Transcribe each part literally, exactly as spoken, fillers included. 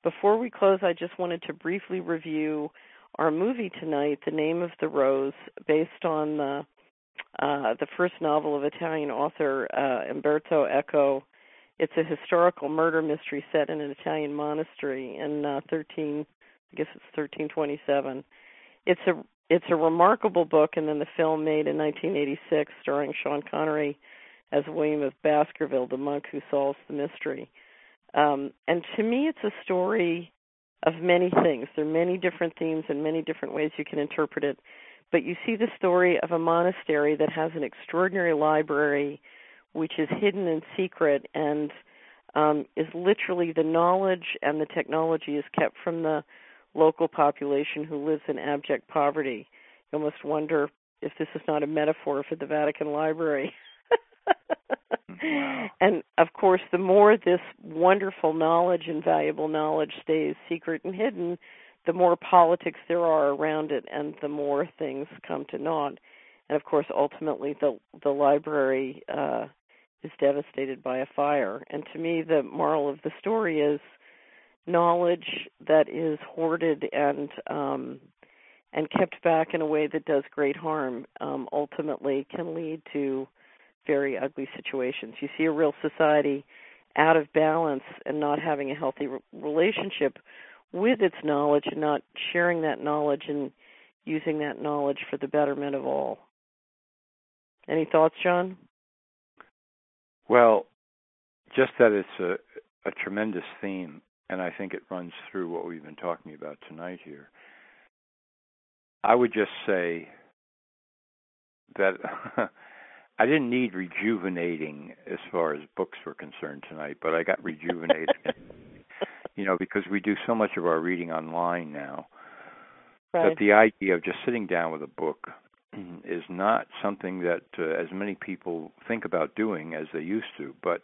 before we close, I just wanted to briefly review our movie tonight, The Name of the Rose, based on the uh, the first novel of Italian author uh, Umberto Eco. It's a historical murder mystery set in an Italian monastery in uh, thirteen, I guess it's thirteen twenty-seven. It's a it's a remarkable book, and then the film made in nineteen eighty-six, starring Sean Connery as William of Baskerville, the monk who solves the mystery. Um, and to me, it's a story of many things. There are many different themes and many different ways you can interpret it. But you see the story of a monastery that has an extraordinary library, which is hidden in secret and um, is literally the knowledge and the technology is kept from the local population who lives in abject poverty. You almost wonder if this is not a metaphor for the Vatican Library. Wow. And, of course, the more this wonderful knowledge and valuable knowledge stays secret and hidden, the more politics there are around it and the more things come to naught. And, of course, ultimately the the library uh, is devastated by a fire. And to me, the moral of the story is knowledge that is hoarded and um, and kept back in a way that does great harm um, ultimately can lead to very ugly situations. You see a real society out of balance and not having a healthy re- relationship with its knowledge and not sharing that knowledge and using that knowledge for the betterment of all. Any thoughts, John? Well, just that it's a, a tremendous theme, and I think it runs through what we've been talking about tonight here. I would just say that I didn't need rejuvenating as far as books were concerned tonight, but I got rejuvenated, you know, because we do so much of our reading online now, right. that the idea of just sitting down with a book is not something that uh, as many people think about doing as they used to. But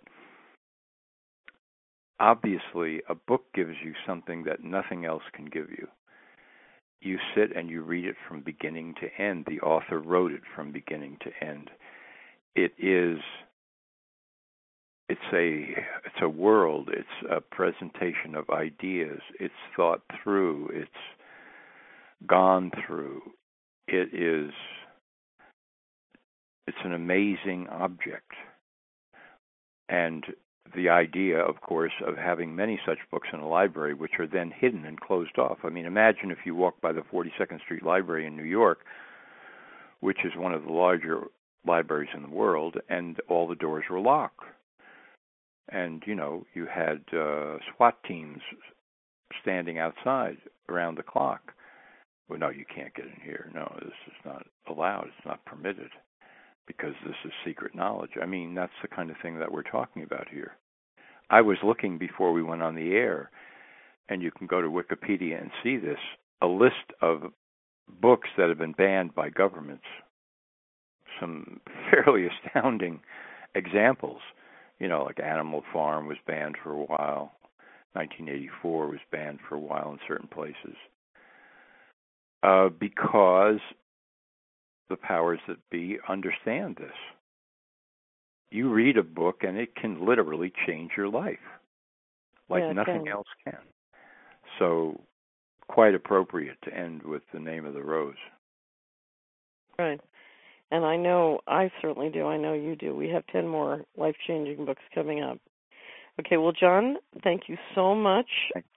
obviously, a book gives you something that nothing else can give you. You sit and you read it from beginning to end. The author wrote it from beginning to end. It is, it's a, it's a world. It's a presentation of ideas. It's thought through. It's gone through. It is, it's an amazing object. And the idea, of course, of having many such books in a library, which are then hidden and closed off. I mean, imagine if you walk by the forty-second Street Library in New York, which is one of the larger libraries in the world, and all the doors were locked. And, you know, you had uh, SWAT teams standing outside around the clock. Well, no, you can't get in here. No, this is not allowed. It's not permitted because this is secret knowledge. I mean, that's the kind of thing that we're talking about here. I was looking before we went on the air, and you can go to Wikipedia and see this, a list of books that have been banned by governments. Some fairly astounding examples. You know, like Animal Farm was banned for a while. nineteen eighty-four was banned for a while in certain places. Uh, because the powers that be understand this. You read a book and it can literally change your life like yeah, nothing can. else can. So quite appropriate to end with The Name of the Rose. Right. And I know, I certainly do, I know you do. We have ten more life-changing books coming up. Okay, well, John, thank you so much